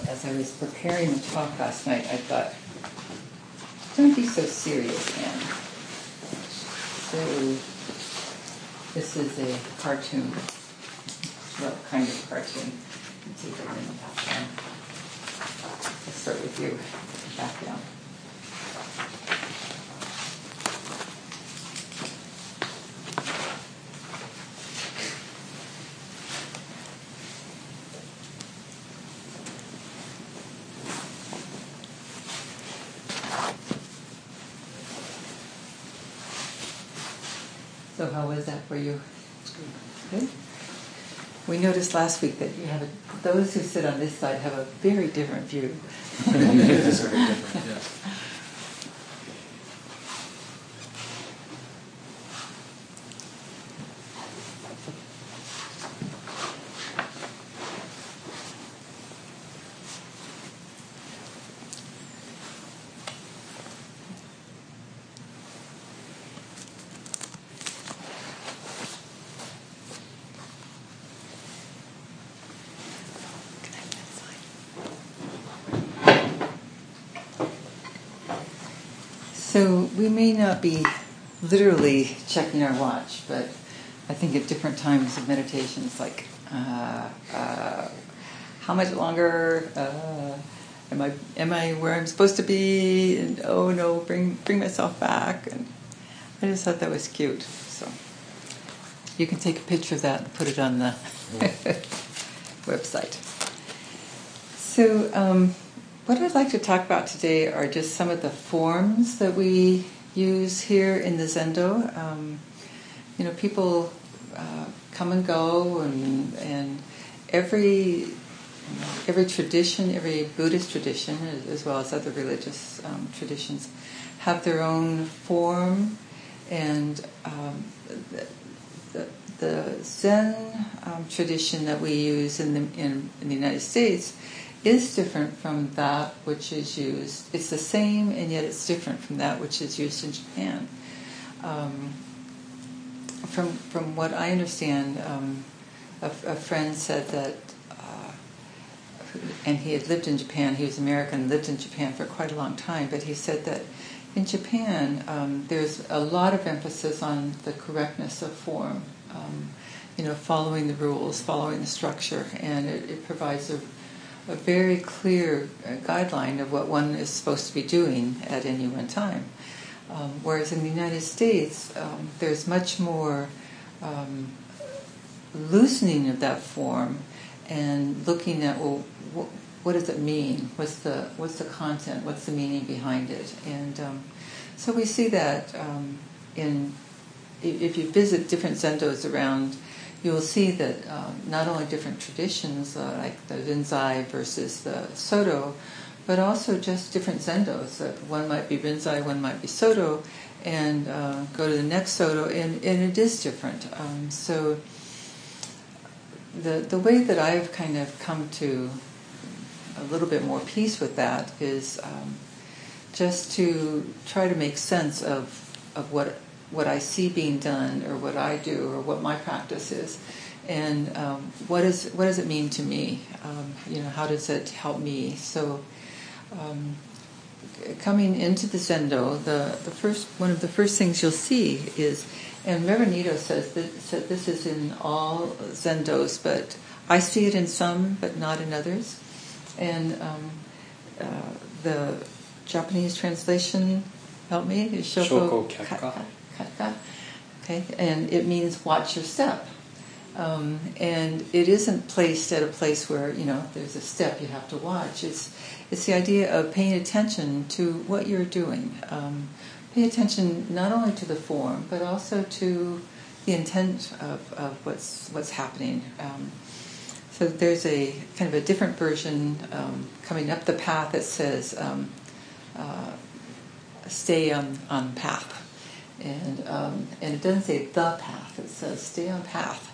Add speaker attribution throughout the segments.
Speaker 1: as I was preparing the talk last night, I thought, don't be so serious, Anne. So, this is a cartoon. What kind of cartoon? Let's see if I can Let's start with you. Back down. So how was that for you?
Speaker 2: It's good.
Speaker 1: Good? We noticed last week that you have those who sit on this side have a very different view.
Speaker 2: It is very different, yes.
Speaker 1: So we may not be literally checking our watch, but I think at different times of meditation, it's like, how much longer? Am I where I'm supposed to be? And oh no, bring myself back. And I just thought that was cute. So you can take a picture of that and put it on the website. So. What I'd like to talk about today are just some of the forms that we use here in the Zendo. People come and go, and every tradition, every Buddhist tradition, as well as other religious traditions, have their own form, and the Zen tradition that we use in the United States is different from that which is used. It's the same, and yet it's different from that which is used in Japan. From what I understand, a friend said that, and he had lived in Japan. He was American, lived in Japan for quite a long time. But he said that in Japan, there's a lot of emphasis on the correctness of form. Following the rules, following the structure, and it provides a very clear guideline of what one is supposed to be doing at any one time. Whereas in the United States, there's much more loosening of that form and looking at, well, what does it mean? What's the content? What's the meaning behind it? And so we see that if you visit different zendos around, you will see that not only different traditions, like the Rinzai versus the Soto, but also just different zendos. One might be Rinzai, one might be Soto, and go to the next Soto, and it is different. So the way that I've kind of come to a little bit more peace with that is just to try to make sense of what I see being done, or what I do, or what my practice is, and what does it mean to me? How does it help me? So, coming into the Zendo, one of the first things you'll see is, and Reverend Nito said this is in all Zendos, but I see it in some, but not in others. And the Japanese translation, help me, is Shoko Kekka. Okay, and it means watch your step, and it isn't placed at a place where there's a step you have to watch. It's the idea of paying attention to what you're doing. Pay attention not only to the form, but also to the intent of what's happening. So there's a kind of a different version coming up the path that says stay on path. And it doesn't say the path, it says stay on path.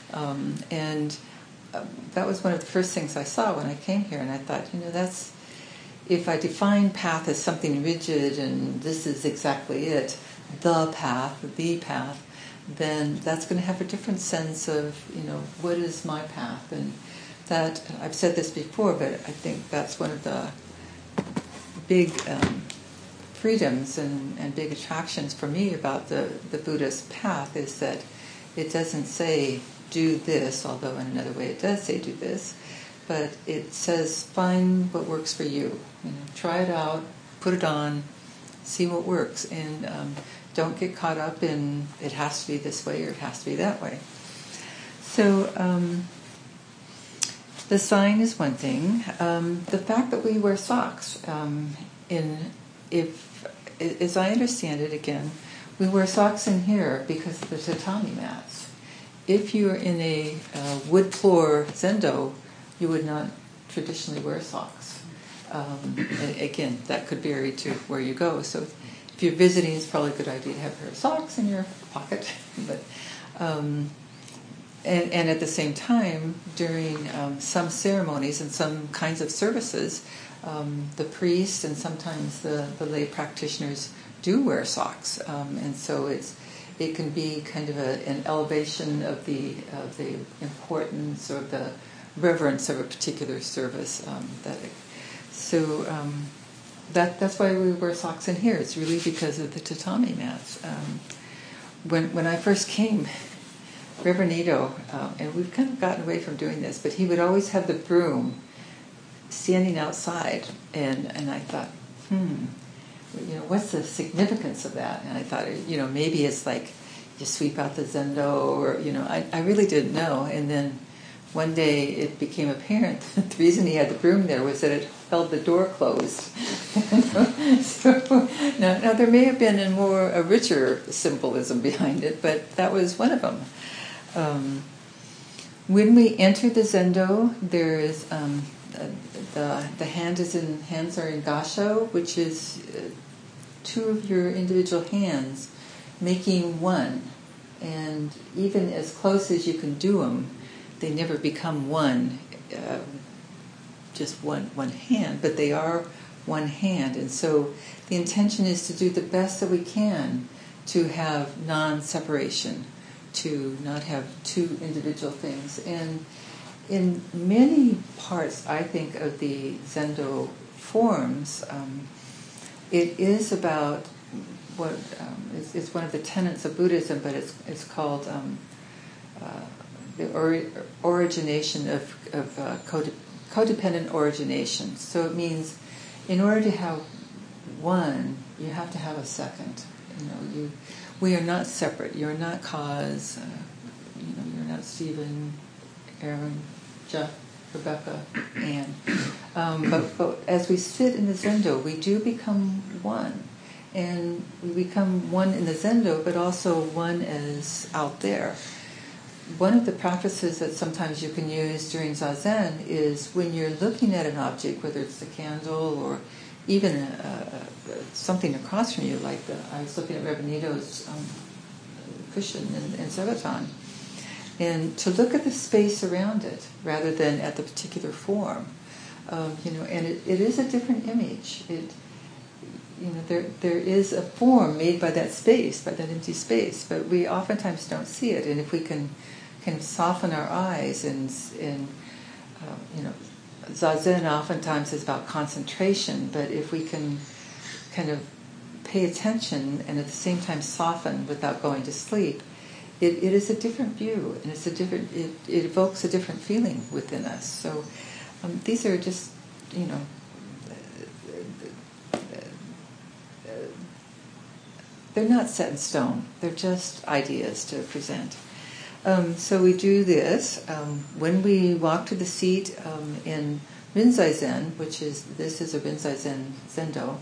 Speaker 1: That was one of the first things I saw when I came here, and I thought, that's, if I define path as something rigid and this is exactly it, the path, then that's going to have a different sense of, what is my path? And that I've said this before, but I think that's one of the big freedoms and big attractions for me about the Buddhist path is that it doesn't say do this, although in another way it does say do this, but it says find what works for you. Try it out, put it on, see what works, and don't get caught up in it has to be this way or it has to be that way. So the sign is one thing. The fact that we wear socks, as I understand it, again, we wear socks in here because of the tatami mats. If you're in a wood floor zendo, you would not traditionally wear socks. Again, that could vary to where you go. So if you're visiting, it's probably a good idea to have a pair of socks in your pocket. But and at the same time, during some ceremonies and some kinds of services, the priest and sometimes the lay practitioners do wear socks, and so it can be kind of an elevation of the importance or the reverence of a particular service. That's why we wear socks in here. It's really because of the tatami mats. When I first came, Reverend Ito, and we've kind of gotten away from doing this, but he would always have the broom standing outside, and I thought, what's the significance of that? And I thought, maybe it's like you sweep out the zendo, or I really didn't know. And then one day it became apparent that the reason he had the broom there was that it held the door closed. So now there may have been a richer symbolism behind it, but that was one of them. When we enter the zendo, there is the hands are in gasho, which is two of your individual hands making one, and even as close as you can do them, they never become one, just one hand, but they are one hand. And so the intention is to do the best that we can to have non-separation, to not have two individual things. And in many parts, I think, of the Zendo forms, it is about what is one of the tenets of Buddhism, but it's called the origination of codependent origination. So it means in order to have one, you have to have a second. We are not separate. You're not Kaz. You're not Stephen, Aaron, Jeff, Rebecca, Anne. But as we sit in the Zendo, we do become one. And we become one in the Zendo, but also one as out there. One of the practices that sometimes you can use during Zazen is when you're looking at an object, whether it's a candle or even something across from you, like I was looking at Reverend Ito's cushion in Sevaton, and to look at the space around it rather than at the particular form, and it is a different image. There is a form made by that space, by that empty space, but we oftentimes don't see it. And if we can soften our eyes and Zazen oftentimes is about concentration, but if we can kind of pay attention and at the same time soften without going to sleep, it is a different view, and it evokes a different feeling within us. So these are just, they're not set in stone. They're just ideas to present. So we do this. When we walk to the seat in Rinzai Zen, this is a Rinzai Zen Zendo.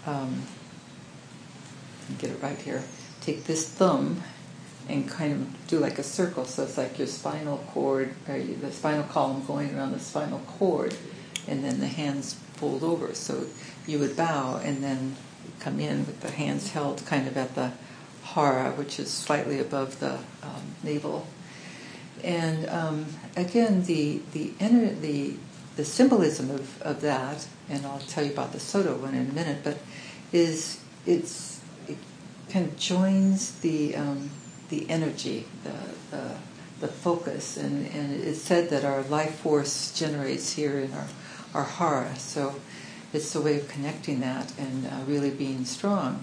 Speaker 1: Get it right here. Take this thumb and kind of do like a circle. So it's like your spinal cord, or the spinal column going around the spinal cord, and then the hands fold over. So you would bow and then come in with the hands held kind of at the hara, which is slightly above the navel. And again, the symbolism of that, and I'll tell you about the Soto one in a minute, but it kind of joins the energy, the the focus, and it's said that our life force generates here in our hara, so it's a way of connecting that and really being strong.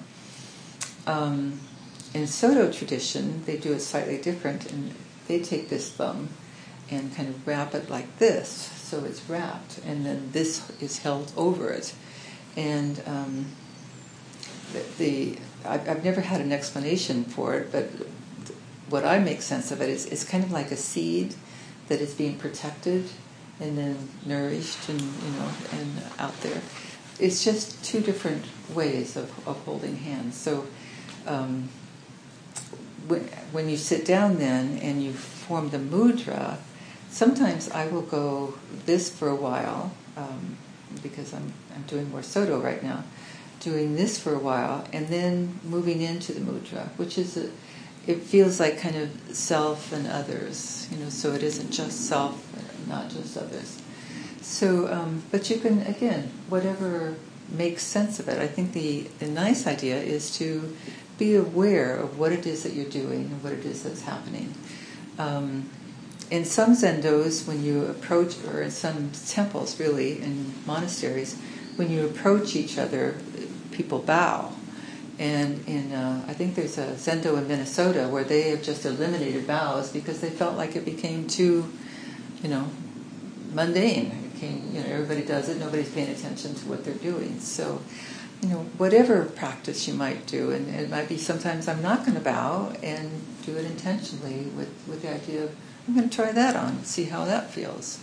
Speaker 1: In Soto tradition, they do it slightly different, and they take this thumb and kind of wrap it like this, so it's wrapped, and then this is held over it. And I've never had an explanation for it, but what I make sense of it is it's kind of like a seed that is being protected and then nourished and out there. It's just two different ways of holding hands. So when you sit down then and you form the mudra, sometimes I will go this for a while, because I'm doing more Soto right now, doing this for a while, and then moving into the mudra, which is it feels like kind of self and others, so it isn't just self, not just others. So, but you can, again, whatever makes sense of it. I think the nice idea is to be aware of what it is that you're doing and what it is that's happening. In some zendos, when you approach, or in some temples really, in monasteries, when you approach each other, people bow. And I think there's a zendo in Minnesota where they have just eliminated bows because they felt like it became too, mundane. It became, everybody does it, nobody's paying attention to what they're doing. So, whatever practice you might do, and it might be sometimes I'm not going to bow, and do it intentionally with the idea of, I'm going to try that on, see how that feels.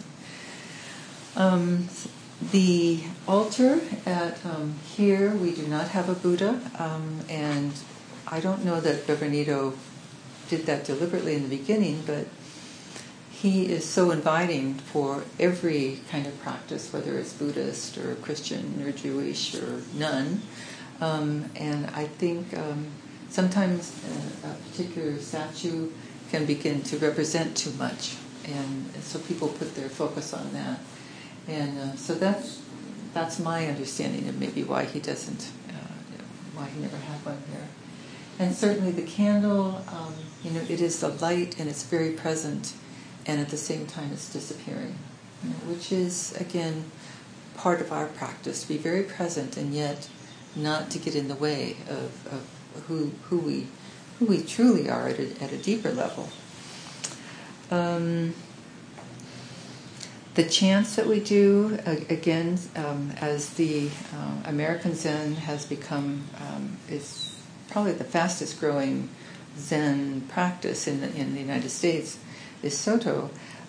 Speaker 1: The altar at here, we do not have a Buddha, and I don't know that Bevernito did that deliberately in the beginning, but he is so inviting for every kind of practice, whether it's Buddhist or Christian or Jewish or none. And I think sometimes a particular statue can begin to represent too much, and so people put their focus on that. And so that's my understanding of maybe why he doesn't, why he never had one here. And certainly the candle, it is the light, and it's very present, and at the same time it's disappearing, which is, again, part of our practice, to be very present and yet not to get in the way of who we truly are at a deeper level. The chants that we do, again, as the American Zen has become, is probably the fastest growing Zen practice in the United States, is Soto.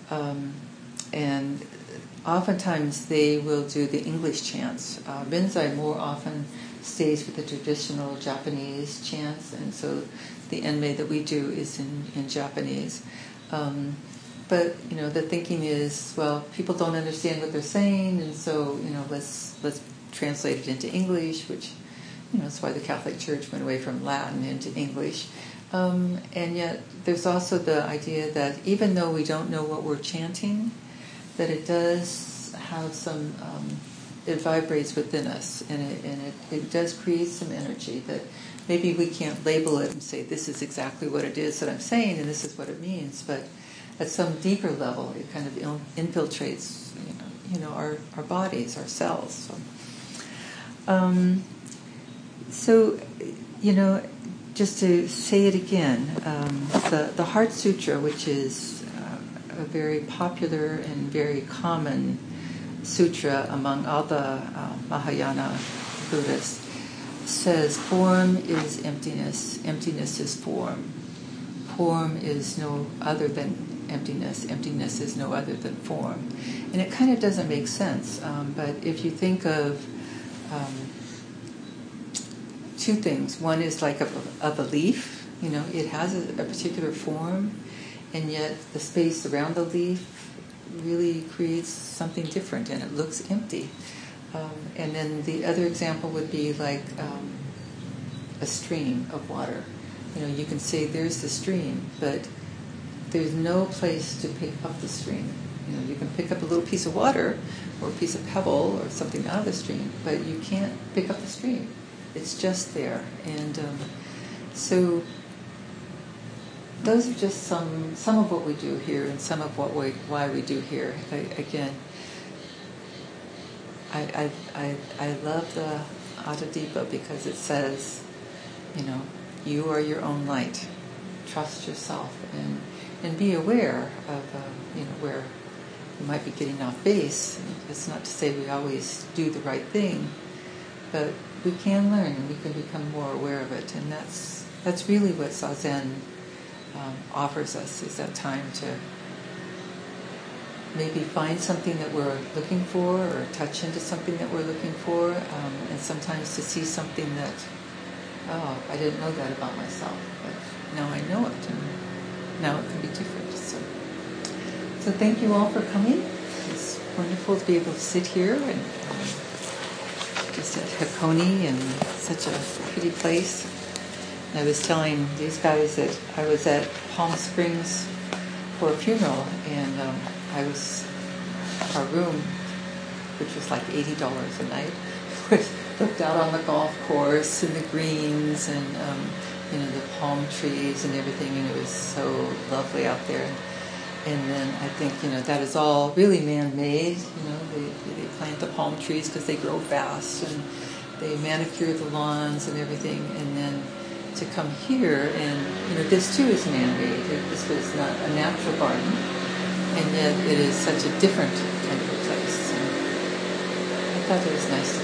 Speaker 1: And oftentimes they will do the English chants. Rinzai more often stays with the traditional Japanese chants, and so the enmei that we do is in Japanese. But the thinking is, well, people don't understand what they're saying, and so let's translate it into English, which that's why the Catholic Church went away from Latin into English. And yet there's also the idea that even though we don't know what we're chanting, that it does have some, it vibrates within us, and it does create some energy that maybe we can't label it and say this is exactly what it is that I'm saying and this is what it means, but at some deeper level it kind of infiltrates our bodies, our cells. So just to say it again, the Heart Sutra, which is a very popular and very common sutra among all the Mahayana Buddhists, says form is emptiness, emptiness is form. Form is no other than emptiness, emptiness is no other than form. And it kind of doesn't make sense, but if you think of two things. One is like a leaf, it has a particular form, and yet the space around the leaf really creates something different, and it looks empty. And then the other example would be like a stream of water. You can say there's the stream, but there's no place to pick up the stream. You can pick up a little piece of water or a piece of pebble or something out of the stream, but you can't pick up the stream. It's just there. And so those are just some of what we do here, and some of why we do here. Again, I love the Atadipa because it says, you are your own light. Trust yourself and be aware of where you might be getting off base. It's not to say we always do the right thing, but we can learn and we can become more aware of it. And that's really what Zazen offers us, is that time to maybe find something that we're looking for, or touch into something that we're looking for, and sometimes to see something that, I didn't know that about myself, but now I know it, and now it can be different. So thank you all for coming. It's wonderful to be able to sit here and just at Hakone, and such a pretty place. And I was telling these guys that I was at Palm Springs for a funeral, and our room, which was like $80 a night, looked out on the golf course and the greens and the palm trees and everything, and it was so lovely out there. And then I think that is all really man-made. They plant the palm trees because they grow fast, and they manicure the lawns and everything. And then to come here, and this too is man-made. This was not a natural garden, and yet it is such a different kind of a place. And I thought it was nice to